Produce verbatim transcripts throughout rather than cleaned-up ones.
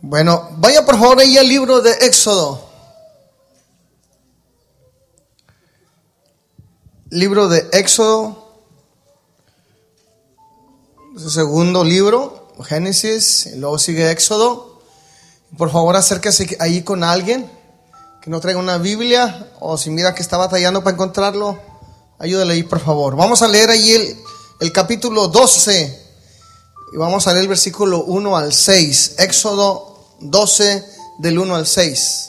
Bueno, vaya por favor ahí al libro de Éxodo. Libro de Éxodo, es el segundo libro, Génesis, y luego sigue Éxodo. Por favor, acérquese ahí con alguien que no traiga una Biblia, o si mira que está batallando para encontrarlo, ayúdale ahí por favor. Vamos a leer ahí el, el capítulo doce y vamos a leer el versículo uno al seis. Éxodo doce del uno al seis.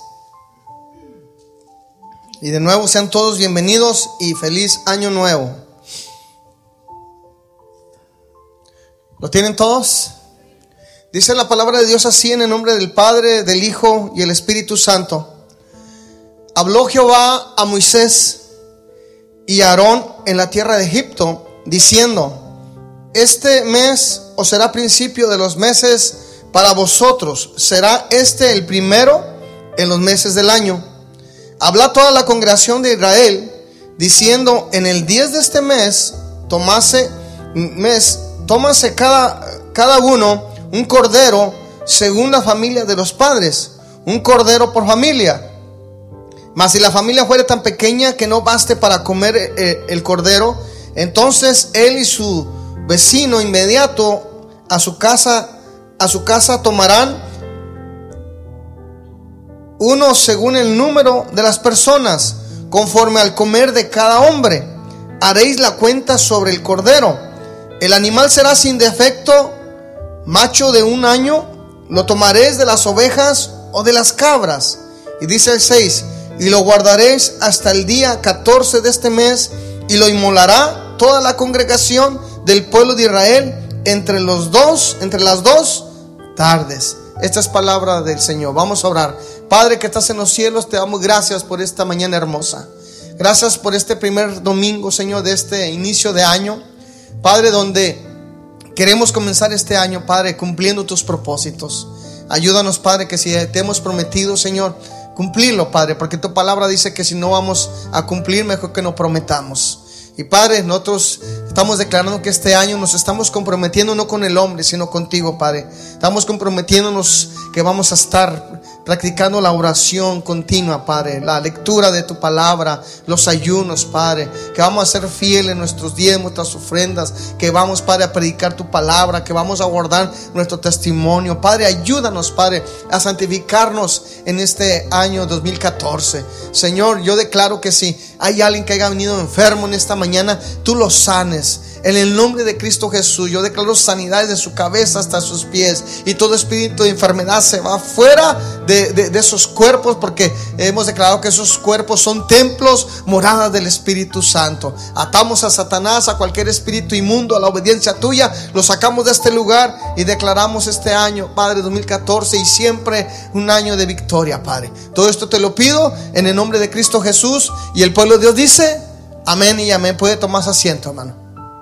Y de nuevo sean todos bienvenidos y feliz año nuevo. ¿Lo tienen todos? Dice la palabra de Dios así, en el nombre del Padre, del Hijo y el Espíritu Santo. Habló Jehová a Moisés y a Aarón en la tierra de Egipto, diciendo: este mes os será principio de los meses para vosotros, será este el primero en los meses del año. Habla toda la congregación de Israel, diciendo: en el diez de este mes, tomase mes, tómase cada, cada uno un cordero según la familia de los padres, un cordero por familia. Mas si la familia fuere tan pequeña que no baste para comer eh, el cordero, entonces él y su vecino inmediato a su casa, a su casa tomarán uno según el número de las personas, conforme al comer de cada hombre. Haréis la cuenta sobre el cordero. El animal será sin defecto, macho de un año. Lo tomaréis de las ovejas o de las cabras. Y dice el seis: y lo guardaréis hasta el día catorce de este mes, y lo inmolará toda la congregación del pueblo de Israel entre los dos, entre las dos tardes. Esta es palabra del Señor. Vamos a orar. Padre que estás en los cielos, te damos gracias por esta mañana hermosa. Gracias por este primer domingo, Señor, de este inicio de año, Padre, donde queremos comenzar este año, Padre, cumpliendo tus propósitos. Ayúdanos, Padre, que si te hemos prometido, Señor, cumplirlo, Padre, porque tu palabra dice que si no vamos a cumplir, mejor que no prometamos. Y Padre, nosotros estamos declarando que este año nos estamos comprometiendo no con el hombre, sino contigo, Padre. Estamos comprometiéndonos que vamos a estar practicando la oración continua, Padre, la lectura de tu palabra, los ayunos, Padre, que vamos a ser fieles en nuestros diezmos, nuestras ofrendas, que vamos, Padre, a predicar tu palabra, que vamos a guardar nuestro testimonio. Padre, ayúdanos, Padre, a santificarnos en este año dos mil catorce. Señor, yo declaro que si hay alguien que haya venido enfermo en esta mañana, tú lo sanes. En el nombre de Cristo Jesús, yo declaro sanidad de su cabeza hasta sus pies, y todo espíritu de enfermedad se va fuera de, de, de esos cuerpos, porque hemos declarado que esos cuerpos son templos, moradas del Espíritu Santo. Atamos a Satanás, a cualquier espíritu inmundo, a la obediencia tuya, lo sacamos de este lugar y declaramos este año, Padre, dos mil catorce, y siempre un año de victoria, Padre. Todo esto te lo pido en el nombre de Cristo Jesús, y el pueblo de Dios dice amén y amén. Puede tomarse asiento, hermano.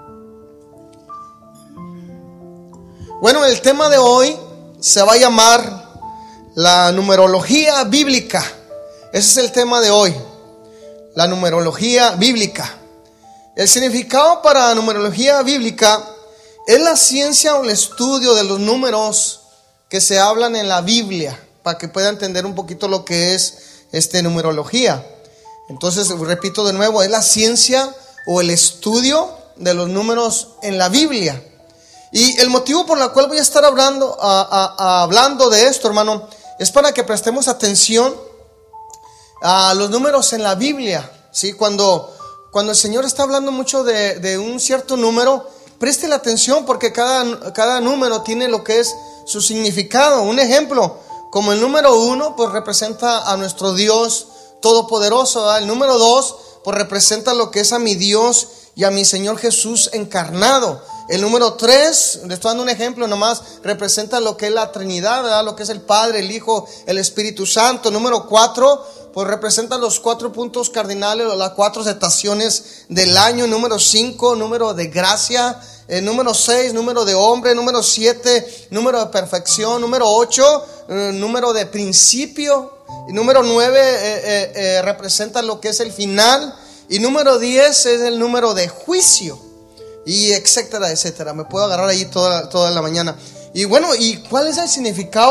Bueno, el tema de hoy se va a llamar la numerología bíblica. Ese es el tema de hoy, la numerología bíblica. El significado para la numerología bíblica es la ciencia o el estudio de los números que se hablan en la Biblia, para que pueda entender un poquito lo que es este, numerología. Entonces, repito de nuevo, es la ciencia o el estudio de los números en la Biblia. Y el motivo por el cual voy a estar hablando, a, a, a, hablando de esto, hermano, es para que prestemos atención a los números en la Biblia, ¿sí? Cuando, cuando el Señor está hablando mucho de, de un cierto número, preste la atención, porque cada, cada número tiene lo que es su significado. Un ejemplo, como el número uno, pues representa a nuestro Dios todopoderoso, ¿verdad? El número dos, pues representa lo que es a mi Dios y a mi Señor Jesús encarnado. El número tres, le estoy dando un ejemplo nomás, representa lo que es la Trinidad, ¿verdad? Lo que es el Padre, el Hijo, el Espíritu Santo. El número cuatro, pues representa los cuatro puntos cardinales, las cuatro estaciones del año. El número cinco, número de gracia. El número seis, número de hombre. Número siete, número de perfección. Número ocho, eh, número de principio. Y número nueve eh, eh, eh, representa lo que es el final. Y número diez es el número de juicio. Y etcétera, etcétera. Me puedo agarrar ahí toda, toda la mañana. Y bueno, ¿y cuál es el significado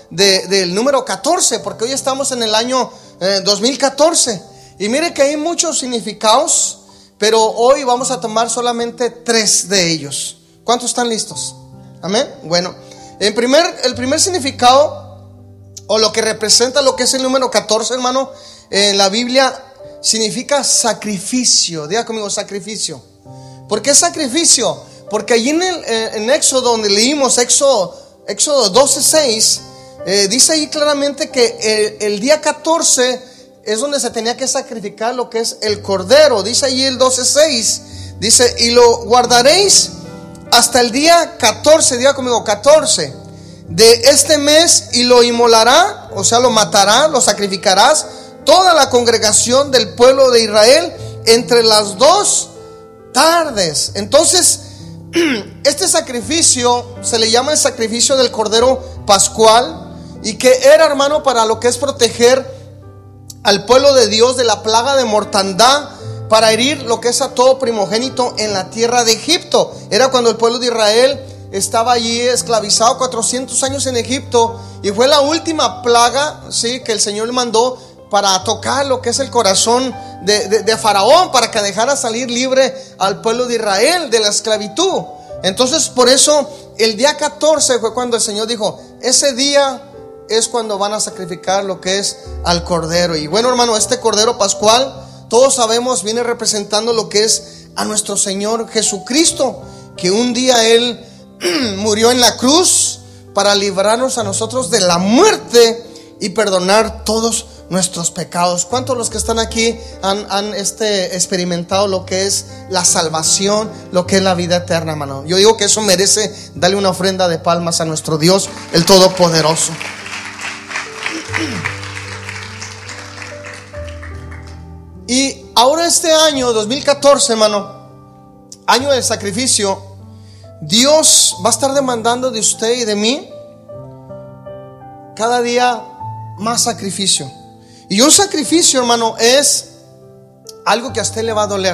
de, del número catorce, porque hoy estamos en el año eh, dos mil catorce. Y mire que hay muchos significados, pero hoy vamos a tomar solamente tres de ellos. ¿Cuántos están listos? Amén. Bueno, en primer, el primer significado, o lo que representa lo que es el número catorce, hermano, en la Biblia significa sacrificio. Diga conmigo, sacrificio. ¿Por qué sacrificio? Porque allí en, el, en Éxodo, donde leímos Éxodo, Éxodo doce seis, eh, dice ahí claramente que el, el día catorce es donde se tenía que sacrificar lo que es el cordero. Dice allí el doce seis, dice: y lo guardaréis hasta el día catorce, diga conmigo, catorce de este mes, y lo inmolará, o sea, lo matará, lo sacrificarás, toda la congregación del pueblo de Israel entre las dos tardes. Entonces, este sacrificio se le llama el sacrificio del cordero pascual, y que era, hermano, para lo que es proteger al pueblo de Dios de la plaga de mortandad, para herir lo que es a todo primogénito en la tierra de Egipto. Era cuando el pueblo de Israel estaba allí esclavizado cuatrocientos años en Egipto, y fue la última plaga, sí, que el Señor le mandó para tocar lo que es el corazón de, de, de Faraón, para que dejara salir libre al pueblo de Israel de la esclavitud. Entonces, por eso el día catorce fue cuando el Señor dijo: ese día es cuando van a sacrificar lo que es al cordero. Y bueno, hermano, este cordero pascual, todos sabemos, viene representando lo que es a nuestro Señor Jesucristo, que un día Él murió en la cruz para librarnos a nosotros de la muerte y perdonar todos nuestros pecados. ¿Cuántos de los que están aquí han, han este, experimentado lo que es la salvación, lo que es la vida eterna, hermano? Yo digo que eso merece darle una ofrenda de palmas a nuestro Dios, el Todopoderoso. Y ahora este año dos mil catorce, hermano, año del sacrificio, Dios va a estar demandando de usted y de mí cada día más sacrificio. Y un sacrificio, hermano, es algo que a usted le va a doler.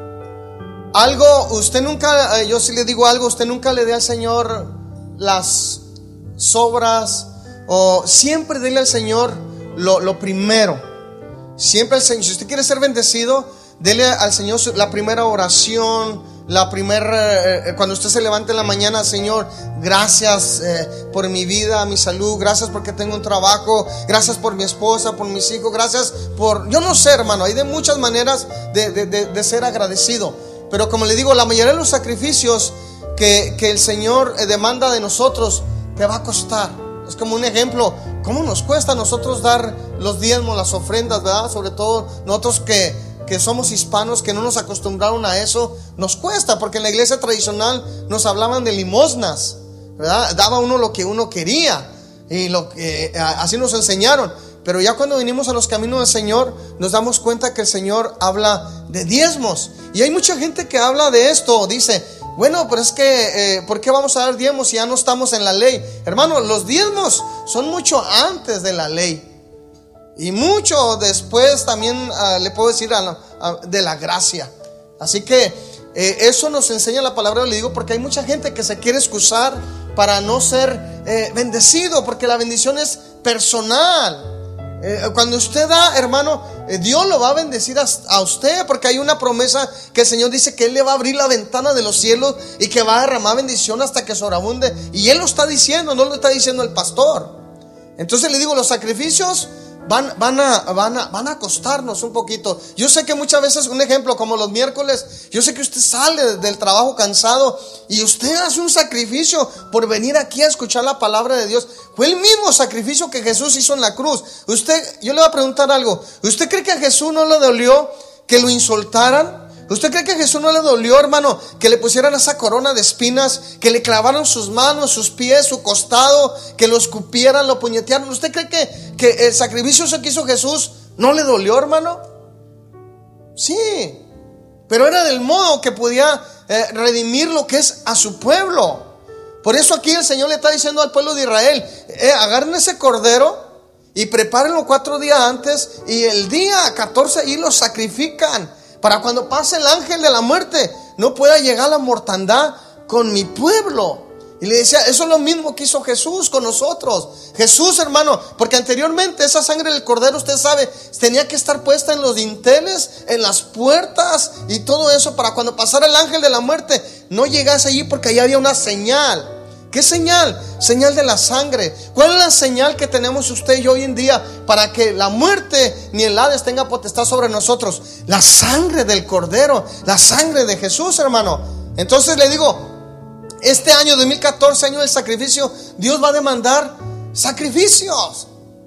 Algo, usted nunca, yo sí le digo algo, usted nunca le dé al Señor las sobras, o siempre dele al Señor lo, lo primero. Siempre al Señor, si usted quiere ser bendecido, dele al Señor la primera oración, la primera, eh, cuando usted se levante en la mañana: Señor, gracias eh, por mi vida, mi salud, gracias porque tengo un trabajo, gracias por mi esposa, por mis hijos, gracias por, yo no sé, hermano, hay de muchas maneras de, de, de, de ser agradecido. Pero como le digo, la mayoría de los sacrificios que, que el Señor demanda de nosotros te va a costar. Es como un ejemplo, ¿cómo nos cuesta a nosotros dar los diezmos, las ofrendas, verdad? Sobre todo nosotros que, que somos hispanos, que no nos acostumbraron a eso, nos cuesta, porque en la iglesia tradicional nos hablaban de limosnas, ¿verdad? Daba uno lo que uno quería, y lo que, así nos enseñaron. Pero ya cuando venimos a los caminos del Señor, nos damos cuenta que el Señor habla de diezmos. Y hay mucha gente que habla de esto, dice: bueno, pero es que eh, ¿por qué vamos a dar diezmos si ya no estamos en la ley? Hermano, los diezmos son mucho antes de la ley, y mucho después también uh, le puedo decir a la, a, de la gracia. Así que eh, eso nos enseña la palabra. Le digo porque hay mucha gente que se quiere excusar para no ser eh, bendecido, porque la bendición es personal. Eh, cuando usted da, hermano, eh, Dios lo va a bendecir a, a usted, porque hay una promesa que el Señor dice que Él le va a abrir la ventana de los cielos y que va a derramar bendición hasta que sobreabunde. Y Él lo está diciendo, no lo está diciendo el pastor. Entonces le digo, los sacrificios van, van, a, van, a, van a costarnos un poquito. Yo sé que muchas veces, un ejemplo como los miércoles, yo sé que usted sale del trabajo cansado y usted hace un sacrificio por venir aquí a escuchar la palabra de Dios. Fue el mismo sacrificio que Jesús hizo en la cruz. Usted, yo le voy a preguntar algo: ¿usted cree que a Jesús no le dolió que lo insultaran? ¿Usted cree que a Jesús no le dolió, hermano, que le pusieran esa corona de espinas, que le clavaran sus manos, sus pies, su costado, que lo escupieran, lo puñetearan? ¿Usted cree que, que el sacrificio que hizo Jesús no le dolió, hermano? Sí, pero era del modo que podía eh, redimir lo que es a su pueblo. Por eso aquí el Señor le está diciendo al pueblo de Israel: eh, agarren ese cordero y prepárenlo cuatro días antes, y el día catorce ahí lo sacrifican, para cuando pase el ángel de la muerte no pueda llegar la mortandad con mi pueblo. Y le decía, eso es lo mismo que hizo Jesús con nosotros. Jesús, hermano, porque anteriormente esa sangre del cordero, usted sabe, tenía que estar puesta en los dinteles, en las puertas y todo eso, para cuando pasara el ángel de la muerte no llegase allí, porque ahí había una señal. ¿Qué señal? Señal de la sangre. ¿Cuál es la señal que tenemos usted y yo hoy en día para que la muerte ni el Hades tenga potestad sobre nosotros? La sangre del cordero, la sangre de Jesús, hermano. Entonces le digo, este año dos mil catorce, año del sacrificio, Dios va a demandar sacrificios,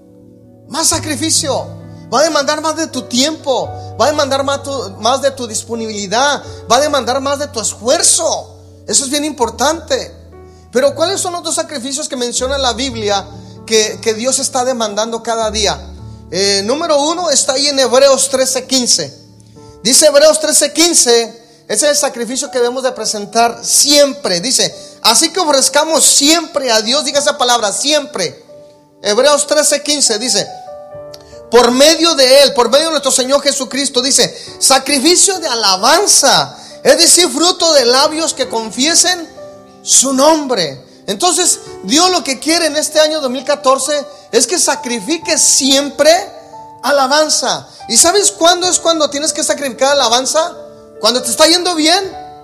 más sacrificio. Va a demandar más de tu tiempo, va a demandar más, tu, más de tu disponibilidad, va a demandar más de tu esfuerzo. Eso es bien importante. Pero ¿cuáles son los dos sacrificios que menciona la Biblia que, que Dios está demandando cada día? Eh, número uno está ahí en Hebreos trece quince. Dice Hebreos trece quince. Ese es el sacrificio que debemos de presentar siempre. Dice, así que ofrezcamos siempre a Dios. Diga esa palabra, siempre. Hebreos trece quince dice, por medio de Él, por medio de nuestro Señor Jesucristo, dice, sacrificio de alabanza, es decir, fruto de labios que confiesen su nombre. Entonces Dios lo que quiere en este año dos mil catorce es que sacrifiques siempre alabanza. ¿Y sabes cuándo es cuando tienes que sacrificar alabanza? ¿Cuando te está yendo bien?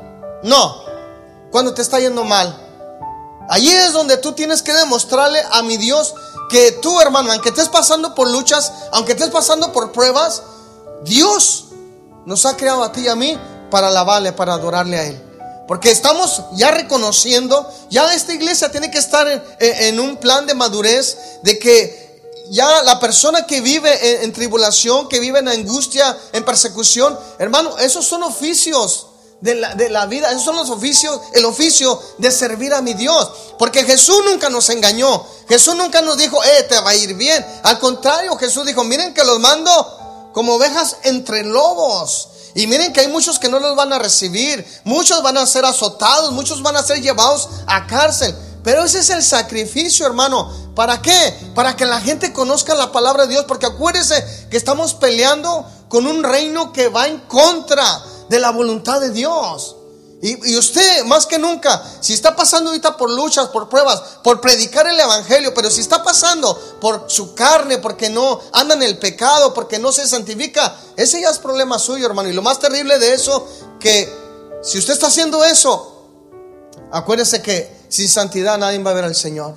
No, cuando te está yendo mal. Allí es donde tú tienes que demostrarle a mi Dios que tú, hermano, aunque estés pasando por luchas, aunque estés pasando por pruebas, Dios nos ha creado a ti y a mí para alabarle, para adorarle a Él. Porque estamos ya reconociendo, ya esta iglesia tiene que estar en, en un plan de madurez, de que ya la persona que vive en, en tribulación, que vive en angustia, en persecución, hermano, esos son oficios de la, de la vida, esos son los oficios, el oficio de servir a mi Dios. Porque Jesús nunca nos engañó, Jesús nunca nos dijo, eh, te va a ir bien. Al contrario, Jesús dijo, miren que los mando como ovejas entre lobos. Y miren que hay muchos que no los van a recibir, muchos van a ser azotados, muchos van a ser llevados a cárcel. Pero ese es el sacrificio, hermano. ¿Para qué? Para que la gente conozca la palabra de Dios. Porque acuérdese que estamos peleando con un reino que va en contra de la voluntad de Dios. Y, y usted más que nunca, si está pasando ahorita por luchas, por pruebas, por predicar el evangelio, pero si está pasando por su carne, porque no anda en el pecado, porque no se santifica, ese ya es problema suyo, hermano. Y lo más terrible de eso, que si usted está haciendo eso, acuérdese que sin santidad nadie va a ver al Señor.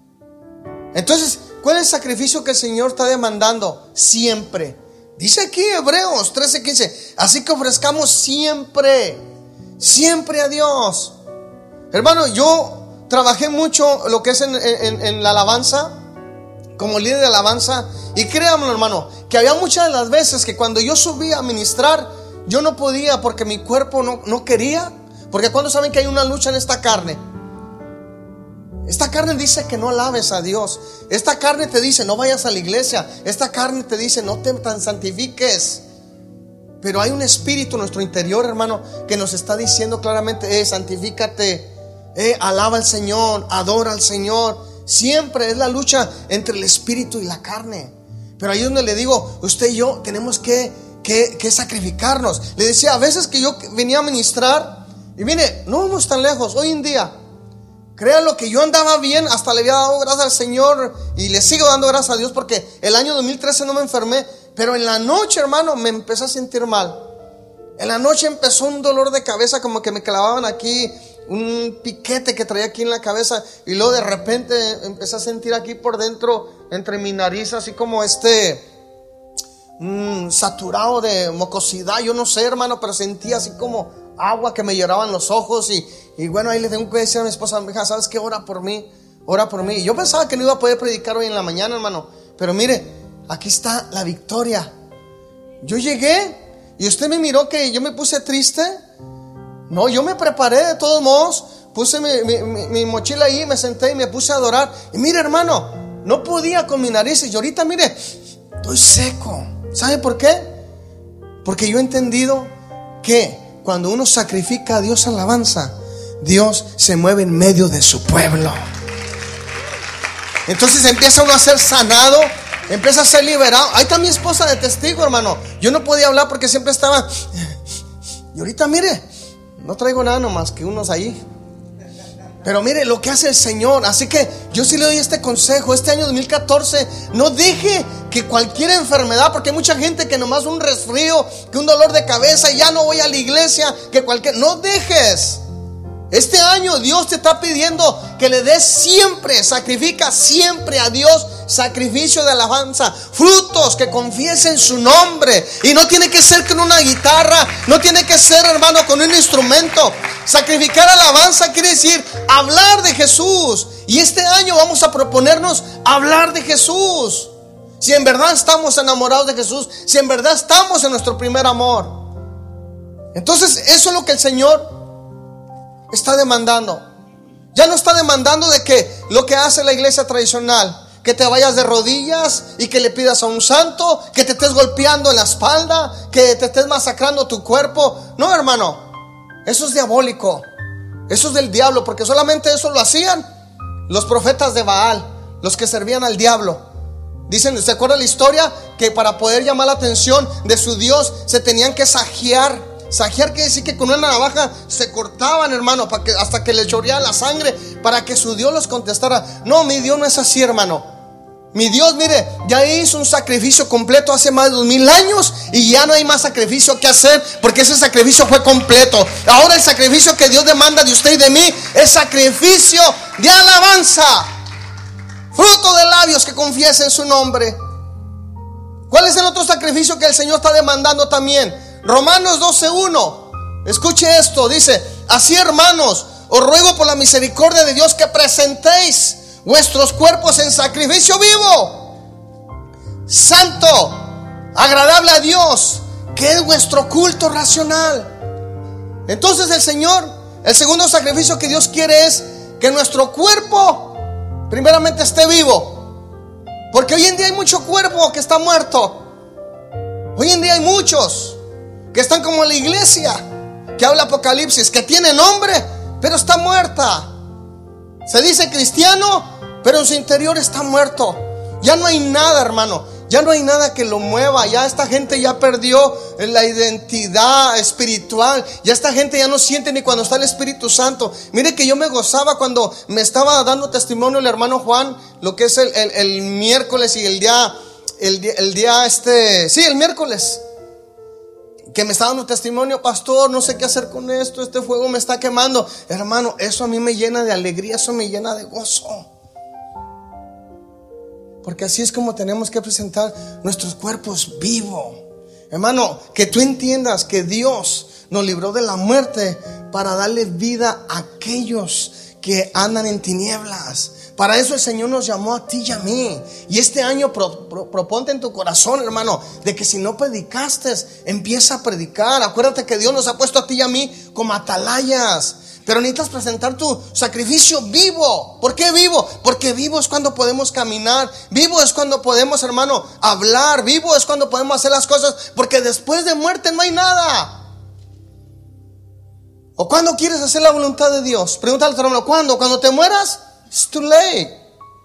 Entonces, ¿cuál es el sacrificio que el Señor está demandando? Siempre. Dice aquí Hebreos trece quince, así que ofrezcamos siempre, siempre a Dios. Hermano, yo trabajé mucho lo que es en, en, en la alabanza, como líder de alabanza. Y créanme, hermano, que había muchas de las veces que cuando yo subía a ministrar, yo no podía porque mi cuerpo no, no quería. Porque cuando saben que hay una lucha en esta carne, esta carne dice que no alabes a Dios. Esta carne te dice no vayas a la iglesia. Esta carne te dice no te tan santifiques. Pero hay un espíritu en nuestro interior, hermano, que nos está diciendo claramente, eh, santifícate, eh, alaba al Señor, adora al Señor. Siempre es la lucha entre el espíritu y la carne. Pero ahí es donde le digo, usted y yo tenemos que, que, que sacrificarnos. Le decía, a veces que yo venía a ministrar, y mire, no vamos tan lejos, hoy en día, créanlo que yo andaba bien, hasta le había dado gracias al Señor y le sigo dando gracias a Dios porque el año dos mil trece no me enfermé. Pero en la noche, hermano, me empecé a sentir mal. En la noche empezó un dolor de cabeza, como que me clavaban aquí un piquete que traía aquí en la cabeza. Y luego de repente empecé a sentir aquí por dentro, entre mi nariz, así como este mmm, saturado de mucosidad. Yo no sé, hermano, pero sentía así como agua que me lloraban los ojos. Y, y bueno, ahí le tengo que decir a mi esposa, hija, ¿sabes qué? Ora por mí, ora por mí. Y yo pensaba que no iba a poder predicar hoy en la mañana, hermano. Pero mire, aquí está la victoria. Yo llegué y usted me miró que yo me puse triste. No, yo me preparé de todos modos. Puse mi, mi, mi, mi mochila ahí, me senté y me puse a adorar. Y mire, hermano, no podía con mi nariz. Y ahorita, mire, estoy seco. ¿Sabe por qué? Porque yo he entendido que cuando uno sacrifica a Dios alabanza, Dios se mueve en medio de su pueblo. Entonces empieza uno a ser sanado, empieza a ser liberado. Ahí está mi esposa de testigo, hermano. Yo no podía hablar porque siempre estaba. Y ahorita mire, no traigo nada nomás que unos ahí. Pero mire lo que hace el Señor. Así que yo sí le doy este consejo. Este año dos mil catorce, no deje que cualquier enfermedad, porque hay mucha gente que nomás un resfrío, que un dolor de cabeza y ya no voy a la iglesia, que cualquier, no dejes. Este año Dios te está pidiendo que le des siempre, sacrifica siempre a Dios sacrificio de alabanza, frutos que confiesen su nombre. Y no tiene que ser con una guitarra, no tiene que ser, hermano, con un instrumento. Sacrificar alabanza quiere decir hablar de Jesús. Y este año vamos a proponernos hablar de Jesús. Si en verdad estamos enamorados de Jesús, si en verdad estamos en nuestro primer amor. Entonces eso es lo que el Señor está demandando. Ya no está demandando de que lo que hace la iglesia tradicional, que te vayas de rodillas y que le pidas a un santo, que te estés golpeando en la espalda, que te estés masacrando tu cuerpo. No, hermano, eso es diabólico. Eso es del diablo, porque solamente eso lo hacían los profetas de Baal, los que servían al diablo. Dicen, ¿se acuerda la historia? Que para poder llamar la atención de su Dios se tenían que sajear. Sajear quiere decir que con una navaja se cortaban, hermano, para que, hasta que le chorreara la sangre, para que su Dios los contestara. No, mi Dios no es así, hermano. Mi Dios, mire, ya hizo un sacrificio completo hace más de dos mil años y ya no hay más sacrificio que hacer, porque ese sacrificio fue completo. Ahora el sacrificio que Dios demanda de usted y de mí es sacrificio de alabanza, fruto de labios que confiesen su nombre. ¿Cuál es el otro sacrificio que el Señor está demandando también? Romanos doce uno. Escuche esto, dice: así, hermanos, os ruego por la misericordia de Dios que presentéis vuestros cuerpos en sacrificio vivo, santo, agradable a Dios, que es vuestro culto racional. Entonces el Señor, el segundo sacrificio que Dios quiere es que nuestro cuerpo primeramente esté vivo, porque hoy en día hay mucho cuerpo que está muerto. Hoy en día hay muchos que están como la iglesia que habla Apocalipsis, que tiene nombre pero está muerta. Se dice cristiano, pero en su interior está muerto. Ya no hay nada, hermano. Ya no hay nada que lo mueva. Ya esta gente ya perdió la identidad espiritual. Ya esta gente ya no siente ni cuando está el Espíritu Santo. Mire que yo me gozaba cuando me estaba dando testimonio el hermano Juan, lo que es el, el, el miércoles y el día, el día, el día este, sí, el miércoles, que me está dando testimonio: pastor, no sé qué hacer con esto, este fuego me está quemando. Hermano, eso a mí me llena de alegría, eso me llena de gozo. Porque así es como tenemos que presentar nuestros cuerpos vivos. Hermano, que tú entiendas que Dios nos libró de la muerte para darle vida a aquellos que andan en tinieblas. Para eso el Señor nos llamó a ti y a mí. Y este año pro, pro, proponte en tu corazón, hermano, de que si no predicaste, empieza a predicar. Acuérdate que Dios nos ha puesto a ti y a mí como atalayas. Pero necesitas presentar tu sacrificio vivo. ¿Por qué vivo? Porque vivo es cuando podemos caminar. Vivo es cuando podemos, hermano, hablar. Vivo es cuando podemos hacer las cosas. Porque después de muerte no hay nada. ¿O cuándo quieres hacer la voluntad de Dios? Pregúntale a tu hermano: ¿cuándo? ¿Cuando te mueras? It's too late.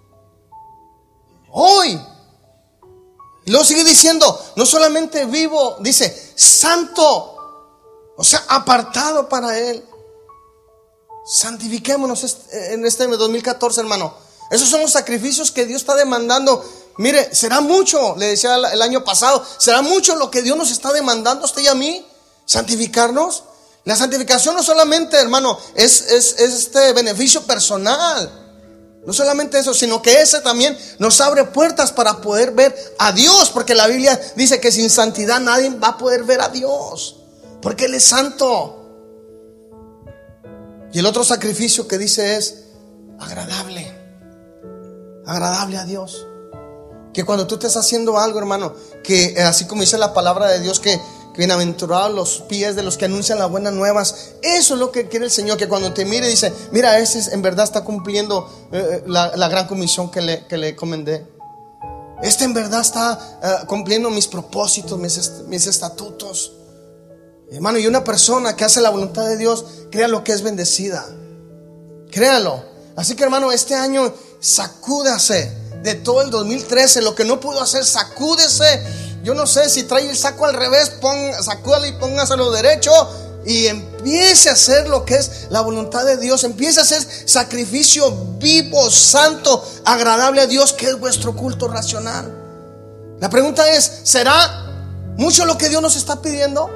Hoy. Y luego sigue diciendo: no solamente vivo, dice santo. O sea, apartado para Él. Santifiquémonos en este dos mil catorce, hermano. Esos son los sacrificios que Dios está demandando. Mire, será mucho, le decía el año pasado, será mucho lo que Dios nos está demandando a usted y a mí. Santificarnos. La santificación no solamente, hermano, es, es, es este beneficio personal. No solamente eso, sino que ese también nos abre puertas para poder ver a Dios. Porque la Biblia dice que sin santidad nadie va a poder ver a Dios, porque Él es santo. Y el otro sacrificio que dice es agradable. Agradable a Dios. Que cuando tú estés haciendo algo, hermano, que así como dice la palabra de Dios, que, que bienaventurados los pies de los que anuncian las buenas nuevas. Eso es lo que quiere el Señor. Que cuando te mire dice: mira, ese en verdad está cumpliendo eh, la, la gran comisión que le, que le encomendé. Este en verdad está uh, cumpliendo mis propósitos, mis, est- mis estatutos. Hermano, y una persona que hace la voluntad de Dios, créalo que es bendecida. Créalo. Así que, hermano, este año sacúdase de todo el dos mil trece. Lo que no pudo hacer, sacúdese. Yo no sé si trae el saco al revés, ponga, sacúdalo y póngaselo derecho. y empiece a hacer lo que es la voluntad de Dios. Empiece a hacer sacrificio vivo, santo, agradable a Dios, que es vuestro culto racional. La pregunta es, ¿será mucho lo que Dios nos está pidiendo?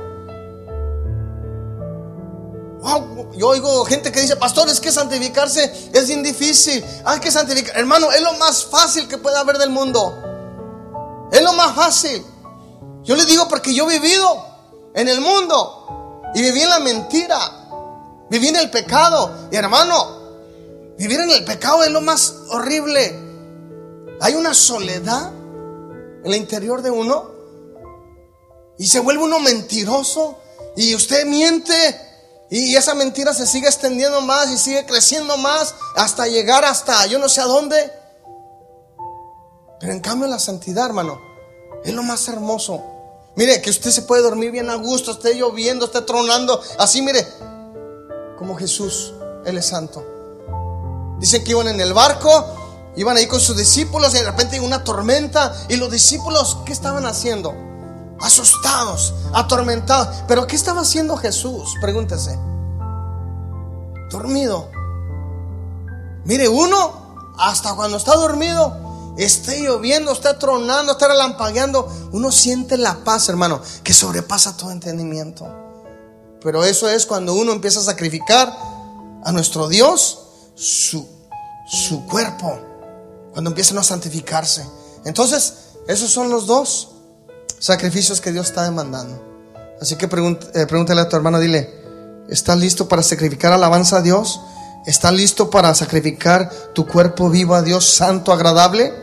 Wow, yo oigo gente que dice: pastor, es que santificarse es bien difícil. Hay que santificar. Hermano, es lo más fácil que puede haber del mundo. Es lo más fácil. Yo le digo porque yo he vivido en el mundo y viví en la mentira, viví en el pecado. Y hermano, vivir en el pecado es lo más horrible. Hay una soledad en el interior de uno y se vuelve uno mentiroso, y usted miente. Y esa mentira se sigue extendiendo más y sigue creciendo más hasta llegar hasta yo no sé a dónde. Pero en cambio la santidad, hermano, es lo más hermoso. Mire, que usted se puede dormir bien a gusto, esté lloviendo, esté tronando, así, mire, como Jesús. Él es santo. Dicen que iban en el barco, iban ahí con sus discípulos, y de repente hay una tormenta. Y los discípulos, ¿qué estaban haciendo? Asustados, atormentados. Pero ¿qué estaba haciendo Jesús? Pregúntese. Dormido. Mire, uno hasta cuando está dormido, esté lloviendo, esté tronando, esté relampagueando, uno siente la paz, hermano, que sobrepasa todo entendimiento. Pero eso es cuando uno empieza a sacrificar a nuestro Dios su, su cuerpo, cuando empiezan a santificarse. Entonces, esos son los dos sacrificios que Dios está demandando. Así que pregunt, eh, pregúntale a tu hermano, dile: ¿estás listo para sacrificar alabanza a Dios? ¿Estás listo para sacrificar tu cuerpo vivo a Dios, santo, agradable?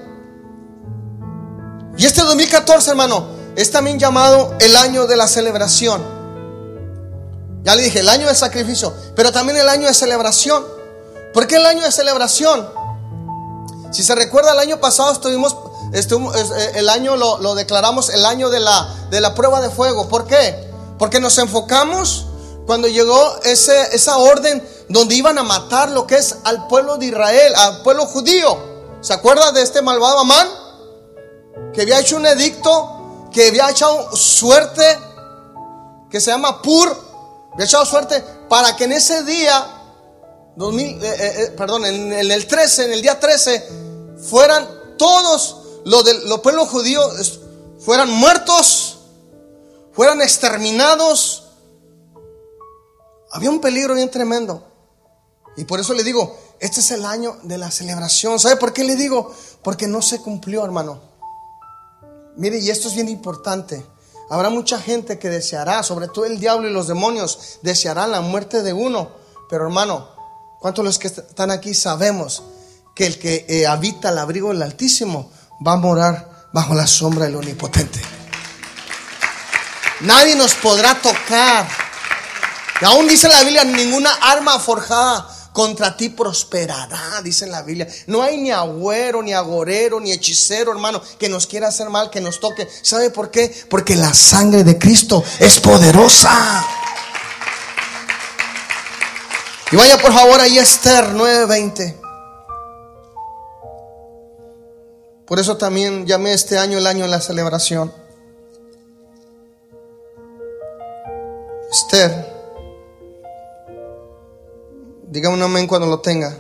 Y este dos mil catorce, hermano, es también llamado el año de la celebración. Ya le dije, el año de sacrificio, pero también el año de celebración. ¿Por qué el año de celebración? Si se recuerda, el año pasado estuvimos Estuvimos, el año lo, lo declaramos el año de la, de la prueba de fuego. ¿Por qué? Porque nos enfocamos cuando llegó ese, esa orden donde iban a matar lo que es al pueblo de Israel, al pueblo judío. ¿Se acuerda de este malvado Amán? Que había hecho un edicto, que había echado suerte, que se llama Pur. Había echado suerte para que en ese día dos mil, eh, eh, perdón, en, en el trece, en el día trece, fueran todos los de los pueblos judíos fueran muertos, fueran exterminados. Había un peligro bien tremendo. Y por eso le digo, este es el año de la celebración. ¿Sabe por qué le digo? Porque no se cumplió, hermano. Mire, y esto es bien importante. Habrá mucha gente que deseará, sobre todo el diablo y los demonios, desearán la muerte de uno. Pero hermano, ¿cuántos de los que están aquí sabemos que el que eh, habita el abrigo del Altísimo va a morar bajo la sombra del Omnipotente? Nadie nos podrá tocar. Y aún dice la Biblia: ninguna arma forjada contra ti prosperará, dice la Biblia. No hay ni agüero, ni agorero, ni hechicero, hermano, que nos quiera hacer mal, que nos toque. ¿Sabe por qué? Porque la sangre de Cristo es poderosa. Y vaya por favor ahí a Esther nueve veinte. Por eso también llamé este año el año de la celebración. Esther, dígame un amén cuando lo tenga.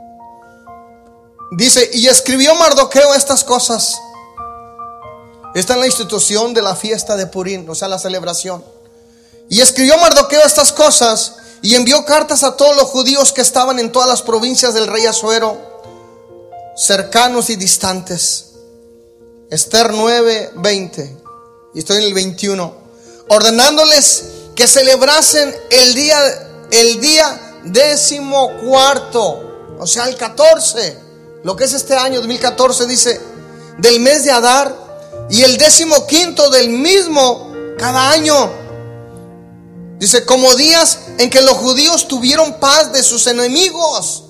Dice: y escribió Mardoqueo estas cosas. Esta es la institución de la fiesta de Purim, o sea, la celebración. Y escribió Mardoqueo estas cosas y envió cartas a todos los judíos que estaban en todas las provincias del rey Asuero, cercanos y distantes. Esther nueve veinte, y estoy en el veintiuno, ordenándoles que celebrasen el día el día décimo cuarto, o sea el catorce, lo que es este año dos mil catorce, dice, del mes de Adar, y el décimo quinto del mismo cada año. Dice, como días en que los judíos tuvieron paz de sus enemigos,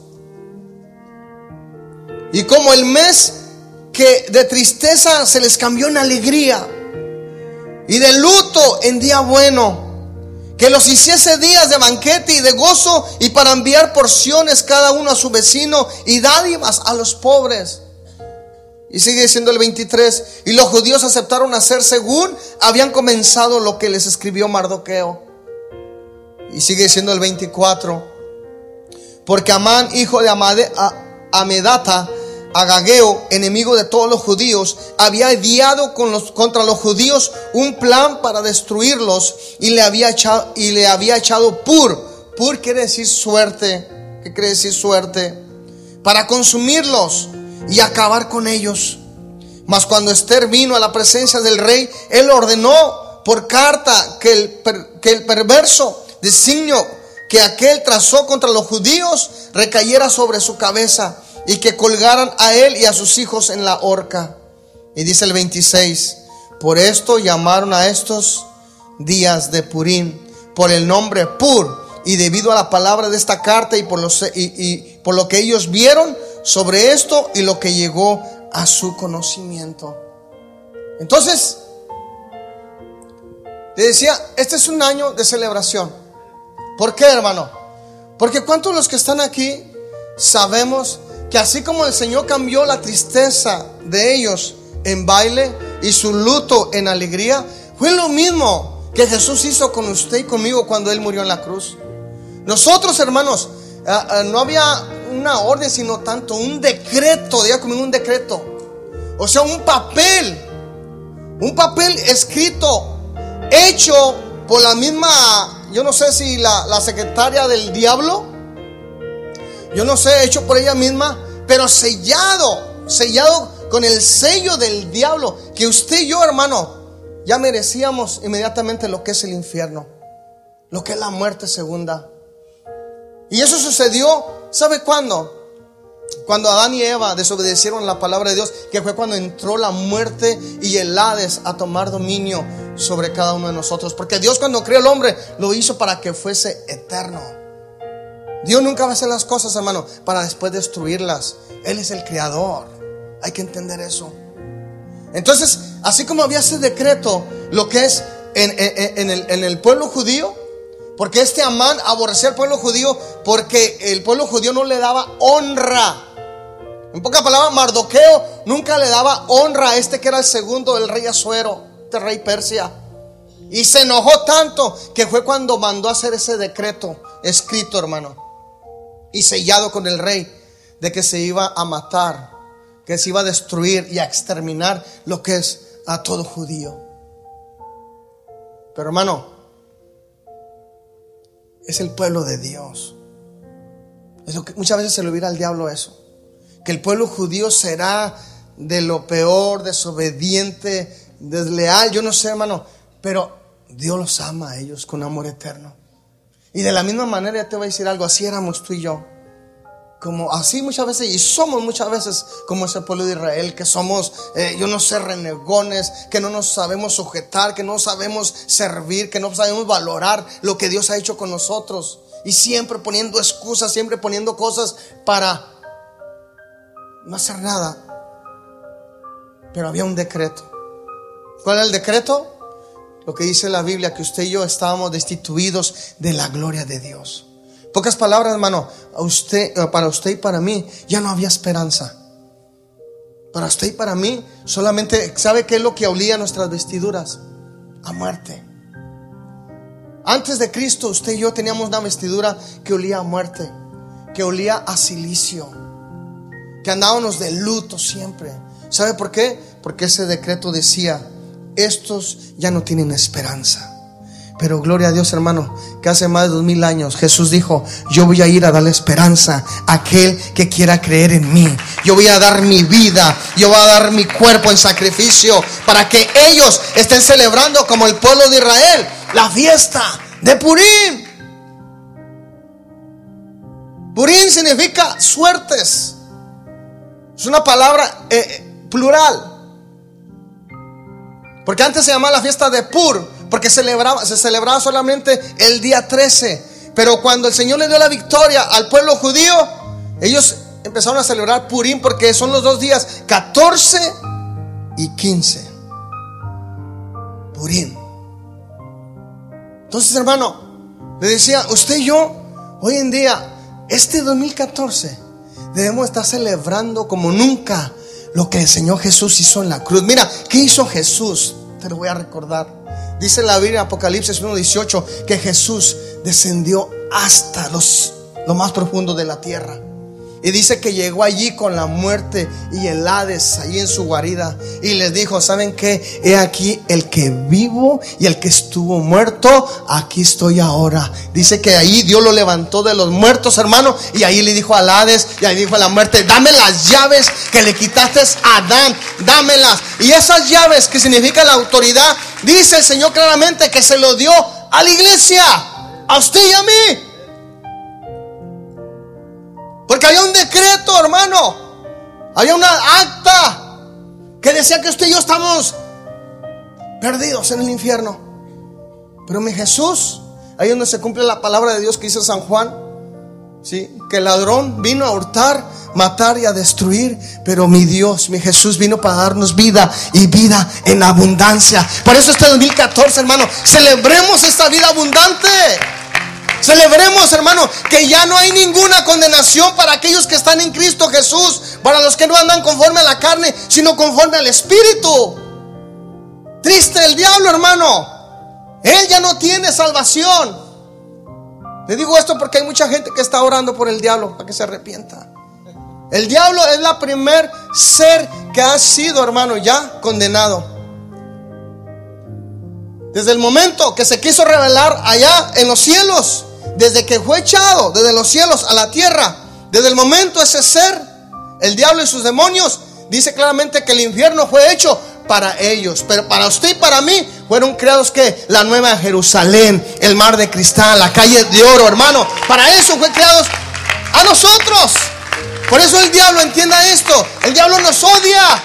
y como el mes que de tristeza se les cambió en alegría, y de luto en día bueno, que los hiciese días de banquete y de gozo, y para enviar porciones cada uno a su vecino y dádivas a los pobres. Y sigue diciendo el veintitrés, y los judíos aceptaron hacer según habían comenzado lo que les escribió Mardoqueo. Y sigue diciendo el veinticuatro: porque Amán, hijo de Amade, a, Amedata, Agageo, enemigo de todos los judíos, había ideado con los, contra los judíos un plan para destruirlos, y le había echado, y le había echado pur. Pur quiere decir suerte. ¿Qué quiere decir suerte? Para consumirlos y acabar con ellos. Mas cuando Ester vino a la presencia del rey, él ordenó por carta que el, per, que el perverso designio que aquel trazó contra los judíos recayera sobre su cabeza, y que colgaran a él y a sus hijos en la horca. Y dice el veintiséis: por esto llamaron a estos días de Purim, por el nombre Pur, y debido a la palabra de esta carta, y por, los, y, y por lo que ellos vieron sobre esto y lo que llegó a su conocimiento. Entonces, te decía, este es un año de celebración. ¿Por qué, hermano? Porque ¿cuántos de los que están aquí sabemos que así como el Señor cambió la tristeza de ellos en baile y su luto en alegría, fue lo mismo que Jesús hizo con usted y conmigo cuando Él murió en la cruz? Nosotros, hermanos, no había una orden, sino tanto un decreto, diga conmigo, un decreto. O sea, un papel, un papel escrito, hecho por la misma, yo no sé si la, la secretaria del diablo, yo no sé, hecho por ella misma, pero sellado, sellado con el sello del diablo, que usted y yo, hermano, ya merecíamos inmediatamente lo que es el infierno, lo que es la muerte segunda. Y eso sucedió, ¿sabe cuándo? Cuando Adán y Eva desobedecieron la palabra de Dios, que fue cuando entró la muerte y el Hades a tomar dominio sobre cada uno de nosotros. Porque Dios, cuando creó al hombre, lo hizo para que fuese eterno. Dios nunca va a hacer las cosas, hermano, para después destruirlas. Él es el creador. Hay que entender eso. Entonces, así como había ese decreto, lo que es en, en, en, el, en el pueblo judío, porque este Amán aborrecía al pueblo judío porque el pueblo judío no le daba honra. En pocas palabras, Mardoqueo nunca le daba honra a este que era el segundo del rey Asuero, este rey Persia. Y se enojó tanto que fue cuando mandó a hacer ese decreto escrito, hermano, y sellado con el rey, de que se iba a matar, que se iba a destruir y a exterminar lo que es a todo judío. Pero, hermano, es el pueblo de Dios. Es lo que muchas veces se le olvida al diablo eso, que el pueblo judío será de lo peor, desobediente, desleal, yo no sé, hermano, pero Dios los ama a ellos con amor eterno. Y de la misma manera, ya te voy a decir algo, así éramos tú y yo, como así muchas veces, y somos muchas veces como ese pueblo de Israel, que somos, eh, yo no sé, renegones, que no nos sabemos sujetar, que no sabemos servir, que no sabemos valorar lo que Dios ha hecho con nosotros, y siempre poniendo excusas, siempre poniendo cosas para no hacer nada. Pero había un decreto. ¿Cuál era el decreto? Lo que dice la Biblia, que usted y yo estábamos destituidos de la gloria de Dios. Pocas palabras, hermano, a usted, para usted y para mí ya no había esperanza. Para usted y para mí solamente, ¿sabe qué es lo que olía a nuestras vestiduras? A muerte. Antes de Cristo, usted y yo teníamos una vestidura que olía a muerte, que olía a silicio, que andábamos de luto siempre. ¿Sabe por qué? Porque ese decreto decía: estos ya no tienen esperanza. Pero gloria a Dios, hermano, que hace más de dos mil años Jesús dijo: yo voy a ir a darle esperanza a aquel que quiera creer en mí. Yo voy a dar mi vida, yo voy a dar mi cuerpo en sacrificio, para que ellos estén celebrando como el pueblo de Israel la fiesta de Purim. Purim significa suertes. Es una palabra eh, plural. Porque antes se llamaba la fiesta de Pur, porque celebraba, se celebraba solamente el día trece. Pero cuando el Señor le dio la victoria al pueblo judío, ellos empezaron a celebrar Purim, porque son los dos días, catorce y quince. Purim. Entonces, hermano, le decía, usted y yo, hoy en día, este dos mil catorce, debemos estar celebrando como nunca lo que el Señor Jesús hizo en la cruz. Mira, ¿qué hizo Jesús? Te lo voy a recordar. Dice la Biblia en Apocalipsis uno dieciocho que Jesús descendió hasta los, lo más profundo de la tierra. Y dice que llegó allí con la muerte y el Hades allí en su guarida, y les dijo: ¿saben qué? He aquí el que vivo y el que estuvo muerto, aquí estoy ahora. Dice que ahí Dios lo levantó de los muertos, hermano, y ahí le dijo al Hades y ahí dijo a la muerte: dame las llaves que le quitaste a Adán, dámelas. Y esas llaves, que significa la autoridad, dice el Señor claramente que se lo dio a la iglesia, a usted y a mí. Porque había un decreto, hermano, había una acta que decía que usted y yo estamos perdidos en el infierno. Pero mi Jesús, ahí donde se cumple la palabra de Dios que dice San Juan, ¿sí? Que el ladrón vino a hurtar, matar y a destruir, pero mi Dios, mi Jesús vino para darnos vida, y vida en abundancia. Por eso este dos mil catorce, hermano, celebremos esta vida abundante. Celebremos, hermano, que ya no hay ninguna condenación para aquellos que están en Cristo Jesús, para los que no andan conforme a la carne, sino conforme al Espíritu. Triste el diablo, hermano. Él ya no tiene salvación. Le digo esto porque hay mucha gente que está orando por el diablo para que se arrepienta. El diablo es la primer ser que ha sido, hermano, ya condenado. Desde el momento que se quiso revelar allá en los cielos, desde que fue echado desde los cielos a la tierra, desde el momento ese ser, el diablo y sus demonios, dice claramente que el infierno fue hecho para ellos. Pero para usted y para mí fueron creados que la nueva Jerusalén, el mar de cristal, la calle de oro, hermano. Para eso fue creados a nosotros. Por eso el diablo, entienda esto, el diablo nos odia,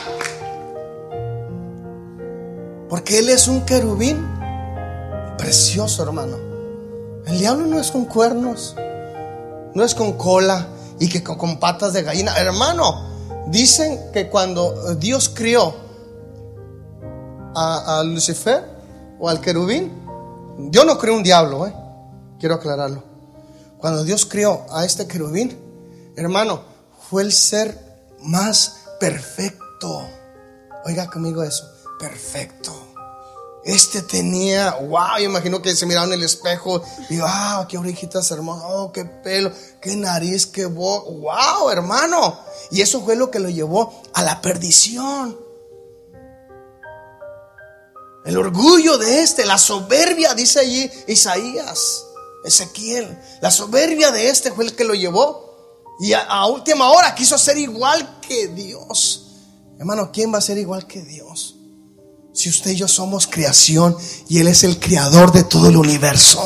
porque él es un querubín precioso, hermano. El diablo no es con cuernos, no es con cola y que con, con patas de gallina, hermano. Dicen que cuando Dios crió a, a Lucifer o al querubín, Dios no creó un diablo, eh. Quiero aclararlo. Cuando Dios crió a este querubín, hermano, fue el ser más perfecto. Oiga conmigo eso, perfecto. Este tenía, wow, yo imagino que se miraba en el espejo y wow, qué orejitas hermosas, oh, qué pelo, qué nariz, qué boca, wow, hermano. Y eso fue lo que lo llevó a la perdición. El orgullo de este, la soberbia, dice allí Isaías, Ezequiel, la soberbia de este fue el que lo llevó. Y a, a última hora quiso ser igual que Dios. Hermano, ¿quién va a ser igual que Dios? Si usted y yo somos creación y Él es el creador de todo el universo.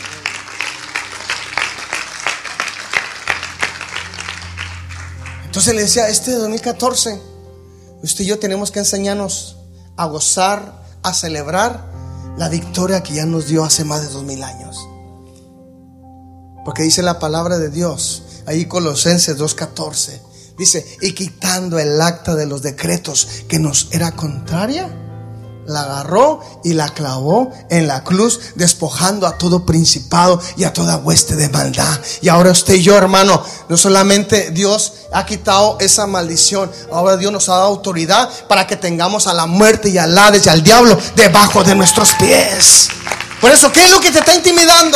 Entonces le decía, este dos mil catorce, usted y yo tenemos que enseñarnos a gozar, a celebrar la victoria que ya nos dio hace más de dos mil años. Porque dice la palabra de Dios, ahí Colosenses dos catorce, dice: y quitando el acta de los decretos que nos era contraria, la agarró y la clavó en la cruz, despojando a todo principado y a toda hueste de maldad. Y ahora usted y yo, hermano, no solamente Dios ha quitado esa maldición, ahora Dios nos ha dado autoridad para que tengamos a la muerte y al Hades y al diablo debajo de nuestros pies. Por eso, ¿qué es lo que te está intimidando?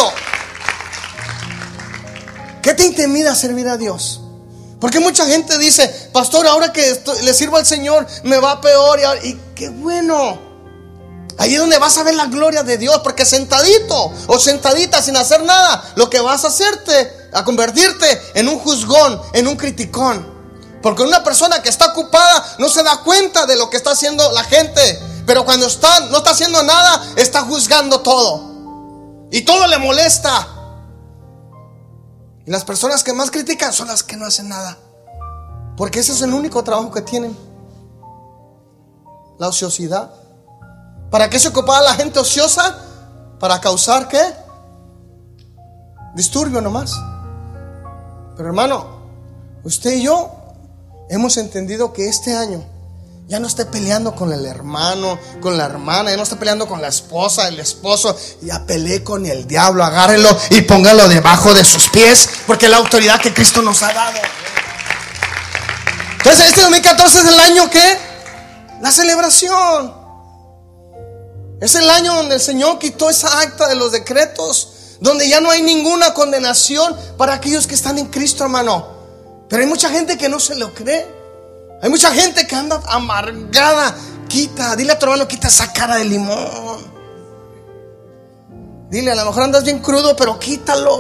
¿Qué te intimida servir a Dios? Porque mucha gente dice: pastor, ahora que estoy, le sirvo al Señor, me va peor. Y, y qué bueno. Ahí es donde vas a ver la gloria de Dios. Porque sentadito o sentadita sin hacer nada, lo que vas a hacerte, a convertirte en un juzgón, en un criticón. Porque una persona que está ocupada no se da cuenta de lo que está haciendo la gente, pero cuando está, no está haciendo nada, está juzgando todo y todo le molesta. Y las personas que más critican son las que no hacen nada, porque ese es el único trabajo que tienen, la ociosidad. ¿Para qué se ocupaba la gente ociosa? Para causar ¿qué? Disturbio nomás. Pero hermano, usted y yo hemos entendido que este año ya no esté peleando con el hermano, con la hermana, ya no esté peleando con la esposa, el esposo. Ya peleé con el diablo, agárrelo y póngalo debajo de sus pies, porque es la autoridad que Cristo nos ha dado. Entonces este dos mil catorce es el año que la celebración. Es el año donde el Señor quitó esa acta de los decretos, donde ya no hay ninguna condenación para aquellos que están en Cristo, hermano. Pero hay mucha gente que no se lo cree. Hay mucha gente que anda amargada. Quita, dile a tu hermano, quita esa cara de limón. Dile, a lo mejor andas bien crudo, pero quítalo.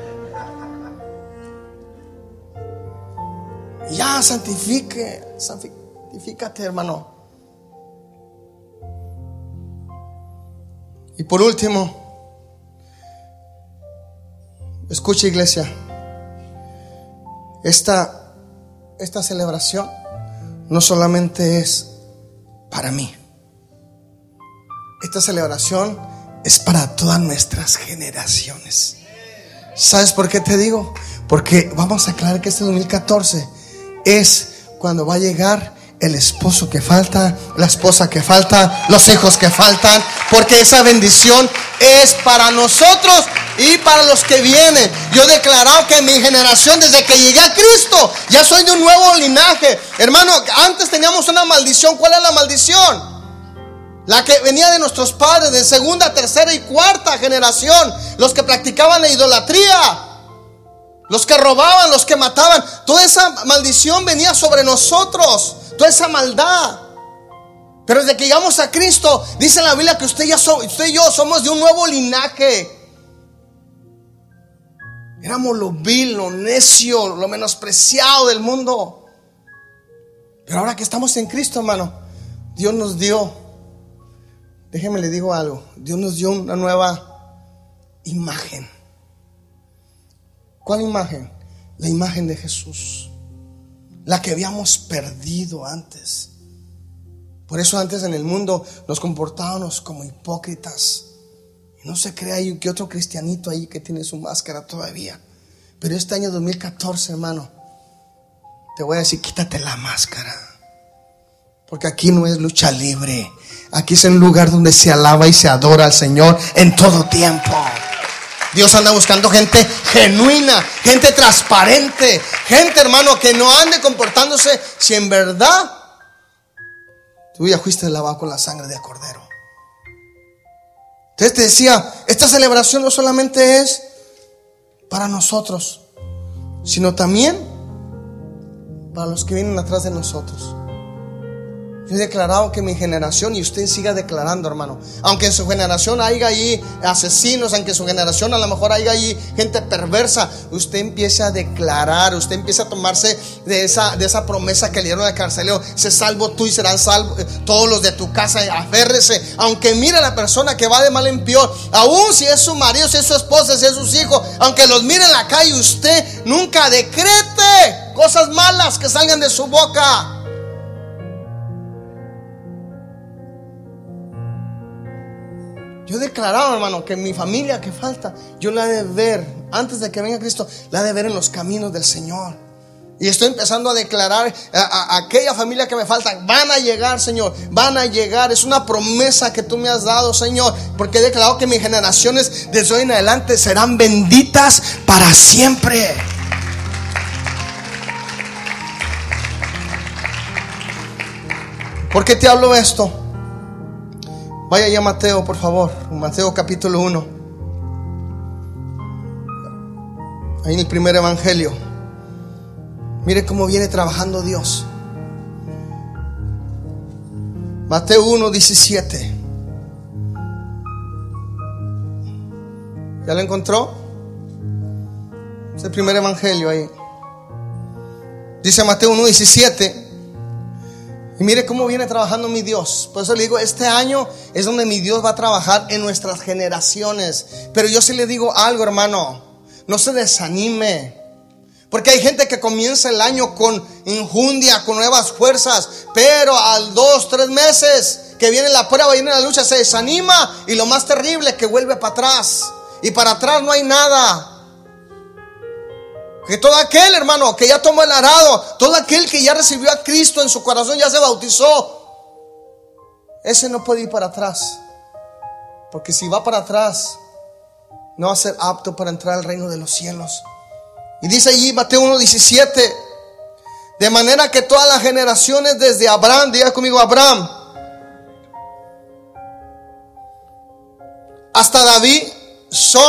Ya, santifique, santifícate, hermano. Y por último, escucha, iglesia, esta, esta celebración no solamente es para mí. Esta celebración es para todas nuestras generaciones. ¿Sabes por qué te digo? Porque vamos a aclarar que este dos mil catorce es cuando va a llegar el esposo que falta, la esposa que falta, los hijos que faltan, porque esa bendición es para nosotros y para los que vienen. Yo he declarado que mi generación, desde que llegué a Cristo, ya soy de un nuevo linaje. Hermano, antes teníamos una maldición. ¿Cuál es la maldición? La que venía de nuestros padres, de segunda, tercera y cuarta generación. Los que practicaban la idolatría, los que robaban, los que mataban. Toda esa maldición venía sobre nosotros, toda esa maldad. Pero desde que llegamos a Cristo, dice la Biblia que usted, ya so, usted y yo somos de un nuevo linaje. Éramos lo vil, lo necio, lo menospreciado del mundo. Pero ahora que estamos en Cristo, hermano, Dios nos dio, déjeme le digo algo, Dios nos dio una nueva imagen. ¿Cuál imagen? La imagen de Jesús, la que habíamos perdido antes. Por eso antes en el mundo nos comportábamos como hipócritas. Y no se crea ahí que otro cristianito ahí que tiene su máscara todavía. Pero este año dos mil catorce, hermano, te voy a decir, quítate la máscara. Porque aquí no es lucha libre. Aquí es un lugar donde se alaba y se adora al Señor en todo tiempo. Dios anda buscando gente genuina, gente transparente, gente, hermano, que no ande comportándose si en verdad tú ya fuiste lavado con la sangre del Cordero. Entonces te decía, esta celebración no solamente es para nosotros, sino también para los que vienen atrás de nosotros. Yo he declarado que mi generación, y usted siga declarando, hermano, aunque en su generación haya ahí asesinos, aunque en su generación a lo mejor haya ahí gente perversa, usted empiece a declarar, usted empiece a tomarse de esa, de esa promesa que le dieron al carcelero: sé salvo tú y serán salvos todos los de tu casa. Aférrese, aunque mire a la persona que va de mal en peor, aún si es su marido, si es su esposa, si es sus hijos, aunque los mire en la calle, usted nunca decrete cosas malas que salgan de su boca. Yo he declarado, hermano, que mi familia que falta, yo la he de ver, antes de que venga Cristo, la he de ver en los caminos del Señor. Y estoy empezando a declarar a, a, a aquella familia que me falta: van a llegar, Señor, van a llegar. Es una promesa que tú me has dado, Señor, porque he declarado que mis generaciones desde hoy en adelante serán benditas para siempre. ¿Por qué te hablo esto? Vaya ya Mateo, por favor. Mateo capítulo uno. Ahí en el primer evangelio. Mire cómo viene trabajando Dios. Mateo uno, diecisiete. ¿Ya lo encontró? Es el primer evangelio ahí. Dice Mateo uno, diecisiete. Y mire cómo viene trabajando mi Dios. Por eso le digo, este año es donde mi Dios va a trabajar en nuestras generaciones. Pero yo sí le digo algo, hermano: no se desanime. Porque hay gente que comienza el año con injundia, con nuevas fuerzas, pero al dos, tres meses que viene la prueba, viene la lucha, se desanima. Y lo más terrible es que vuelve para atrás. Y para atrás no hay nada. Que todo aquel, hermano, que ya tomó el arado, todo aquel que ya recibió a Cristo en su corazón, ya se bautizó, ese no puede ir para atrás. Porque si va para atrás, no va a ser apto para entrar al reino de los cielos. Y dice allí Mateo uno, diecisiete: de manera que todas las generaciones desde Abraham, diga conmigo Abraham, hasta David son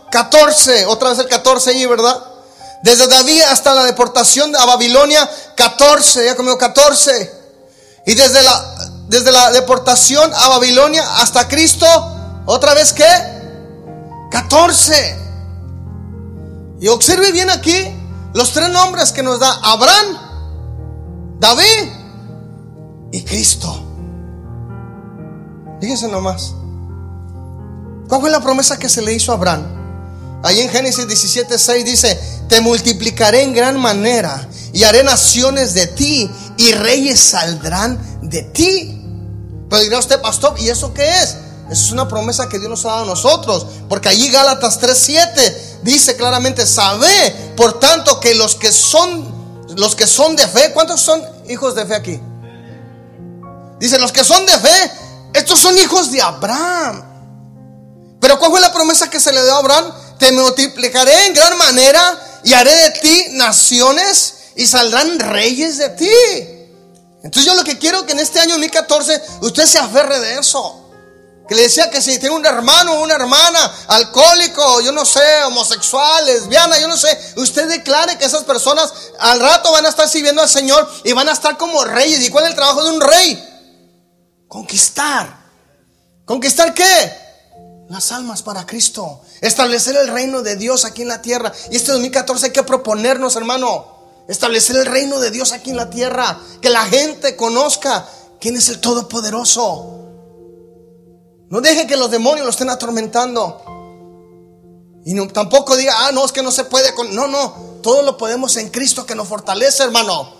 catorce, otra vez el catorce ahí, ¿verdad? Desde David hasta la deportación a Babilonia, catorce, ya conmigo, catorce. Y desde la, desde la deportación a Babilonia hasta Cristo, otra vez, ¿qué? catorce. Y observe bien aquí los tres nombres que nos da: Abraham, David y Cristo. Fíjense nomás. ¿Cuál fue la promesa que se le hizo a Abraham? Ahí en Génesis diecisiete seis dice: te multiplicaré en gran manera y haré naciones de ti y reyes saldrán de ti. Pero dirá usted: pastor, ¿y eso qué es? Eso es una promesa que Dios nos ha dado a nosotros, porque allí Gálatas tres siete dice claramente: sabe por tanto que los que son los que son de fe, ¿cuántos son hijos de fe aquí? Dice: los que son de fe, estos son hijos de Abraham. Pero ¿cuál fue la promesa que se le dio a Abraham? Te multiplicaré en gran manera y haré de ti naciones y saldrán reyes de ti. Entonces yo lo que quiero que en este año dos mil catorce usted se aferre de eso. Que le decía que si tiene un hermano o una hermana alcohólico, yo no sé, homosexual, lesbiana, yo no sé, usted declare que esas personas al rato van a estar sirviendo al Señor y van a estar como reyes. ¿Y cuál es el trabajo de un rey? Conquistar. ¿Conquistar qué? Las almas para Cristo. Establecer el reino de Dios aquí en la tierra. Y este dos mil catorce hay que proponernos, hermano, establecer el reino de Dios aquí en la tierra. Que la gente conozca quién es el Todopoderoso. No deje que los demonios lo estén atormentando. Y no, tampoco diga: ah, no, es que no se puede con... No, no, todo lo podemos en Cristo que nos fortalece, hermano.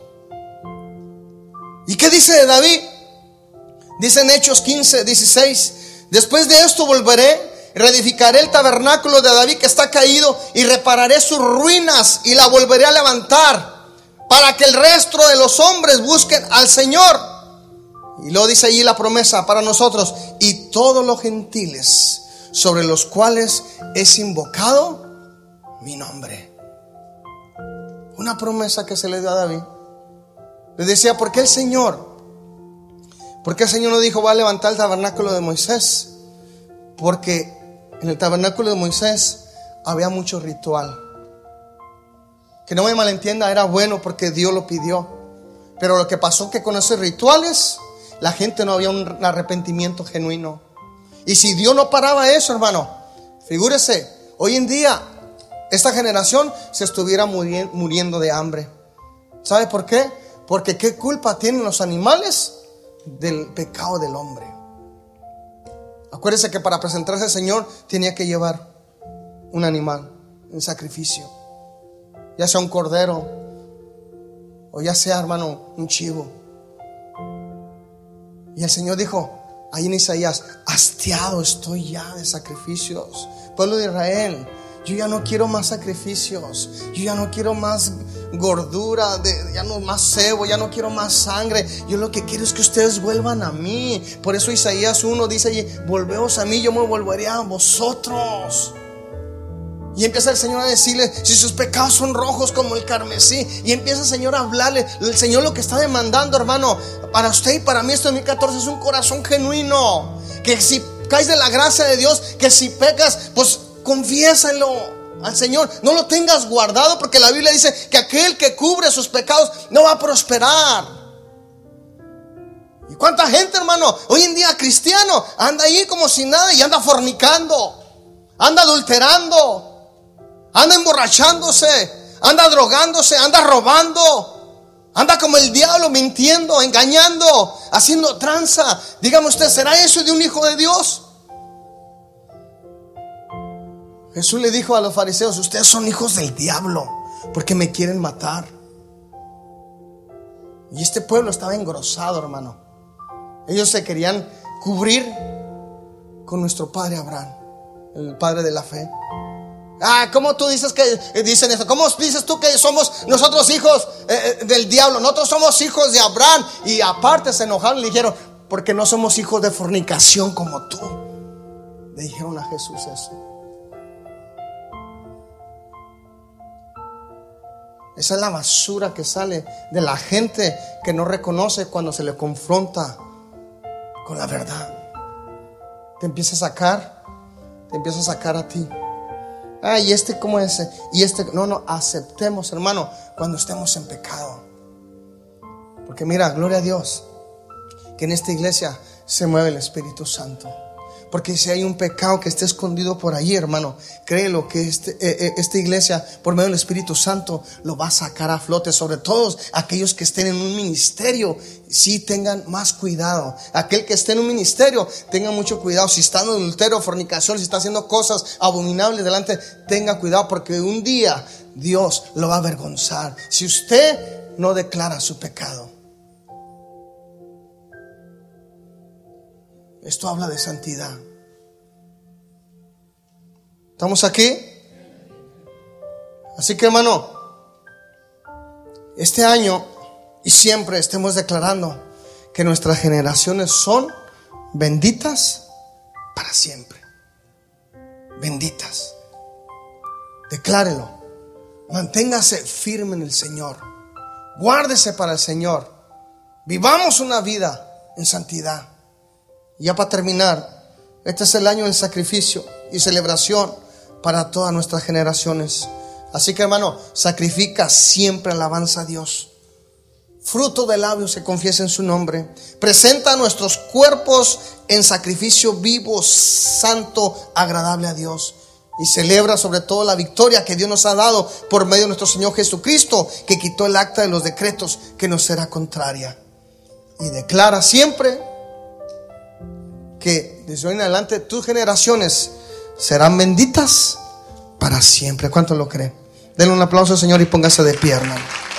¿Y qué dice de David? Dice en Hechos quince dieciséis: después de esto volveré, reedificaré el tabernáculo de David que está caído y repararé sus ruinas y la volveré a levantar, para que el resto de los hombres busquen al Señor. Y luego dice allí la promesa para nosotros: y todos los gentiles sobre los cuales es invocado mi nombre. Una promesa que se le dio a David. Le decía: ¿por qué el Señor? ¿Por qué el Señor no dijo: va a levantar el tabernáculo de Moisés? Porque en el tabernáculo de Moisés había mucho ritual. Que no me malentienda, era bueno porque Dios lo pidió. Pero lo que pasó que con esos rituales la gente no había un arrepentimiento genuino. Y si Dios no paraba eso, hermano, figúrese, hoy en día esta generación se estuviera muri- muriendo de hambre. ¿Sabe por qué? Porque ¿qué culpa tienen los animales del pecado del hombre? Acuérdese que para presentarse al Señor tenía que llevar un animal, un sacrificio, ya sea un cordero o ya sea, hermano, un chivo. Y el Señor dijo ahí en Isaías: hastiado estoy ya de sacrificios. Pueblo de Israel, yo ya no quiero más sacrificios, yo ya no quiero más gordura, de, ya no más cebo, ya no quiero más sangre. Yo lo que quiero es que ustedes vuelvan a mí. Por eso Isaías uno dice allí: volveos a mí, yo me volveré a vosotros. Y empieza el Señor a decirle: si sus pecados son rojos como el carmesí. Y empieza el Señor a hablarle. El Señor lo que está demandando, hermano, para usted y para mí este dos mil catorce es un corazón genuino. Que si caes de la gracia de Dios, que si pecas, pues confiésalo al Señor. No lo tengas guardado, porque la Biblia dice que aquel que cubre sus pecados no va a prosperar. ¿Y cuánta gente, hermano, hoy en día cristiano, anda ahí como si nada y anda fornicando, anda adulterando, anda emborrachándose, anda drogándose, anda robando, anda como el diablo, mintiendo, engañando, haciendo tranza? Dígame usted, ¿será eso de un hijo de Dios? Jesús le dijo a los fariseos: ustedes son hijos del diablo porque me quieren matar. Y este pueblo estaba engrosado, hermano. Ellos se querían cubrir con nuestro padre Abraham, el padre de la fe. Ah, ¿cómo tú dices que dicen esto? ¿Cómo dices tú que somos nosotros hijos eh, del diablo? Nosotros somos hijos de Abraham. Y aparte se enojaron y le dijeron: porque no somos hijos de fornicación como tú. Le dijeron a Jesús eso. Esa es la basura que sale de la gente que no reconoce cuando se le confronta con la verdad. Te empieza a sacar, te empieza a sacar a ti. Ah, y este cómo es, y este, no, no, aceptemos, hermano, cuando estemos en pecado. Porque mira, gloria a Dios, que en esta iglesia se mueve el Espíritu Santo. Porque si hay un pecado que esté escondido por ahí, hermano, créelo que este, eh, esta iglesia, por medio del Espíritu Santo, lo va a sacar a flote. Sobre todo aquellos que estén en un ministerio, sí tengan más cuidado. Aquel que esté en un ministerio, tenga mucho cuidado. Si está en adulterio, fornicación, si está haciendo cosas abominables delante, tenga cuidado, porque un día Dios lo va a avergonzar si usted no declara su pecado. Esto habla de santidad. ¿Estamos aquí? Así que, hermano, este año y siempre estemos declarando que nuestras generaciones son benditas para siempre. Benditas. Declárelo. Manténgase firme en el Señor. Guárdese para el Señor. Vivamos una vida en santidad. Ya para terminar, este es el año del sacrificio y celebración para todas nuestras generaciones. Así que, hermano, sacrifica siempre alabanza a Dios. Fruto de labios que confiesen su nombre. Presenta nuestros cuerpos en sacrificio vivo, santo, agradable a Dios. Y celebra sobre todo la victoria que Dios nos ha dado por medio de nuestro Señor Jesucristo, que quitó el acta de los decretos que nos será contraria. Y declara siempre que desde hoy en adelante tus generaciones serán benditas para siempre. ¿Cuántos lo creen? Denle un aplauso al Señor y póngase de pie, hermano.